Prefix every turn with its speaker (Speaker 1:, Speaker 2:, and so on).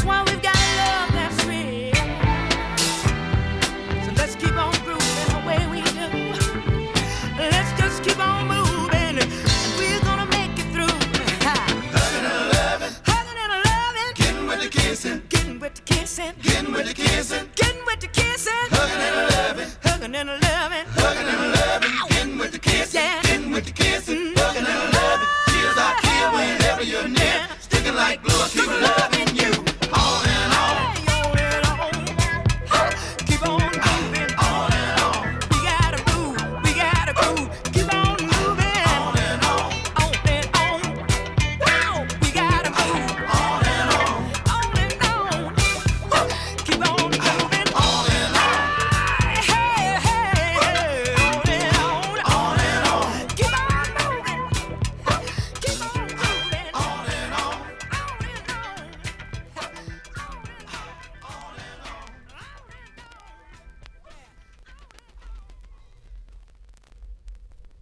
Speaker 1: why we've got love that's real. So let's keep on grooving the way we do. Let's just keep on moving, and we're gonna make it through.
Speaker 2: Hugging and loving,
Speaker 1: Hugging and loving,
Speaker 2: getting with the kissing,
Speaker 1: getting with the kissing,
Speaker 2: getting with the kissing,
Speaker 1: getting with the kissing,
Speaker 2: hugging and loving,
Speaker 1: hugging and loving,
Speaker 2: hugging and loving, getting with the kissing,
Speaker 1: yeah,
Speaker 2: getting with the kissing, hugging and loving. Tears I feel whenever you're near, sticking like glue, I keep loving you. On and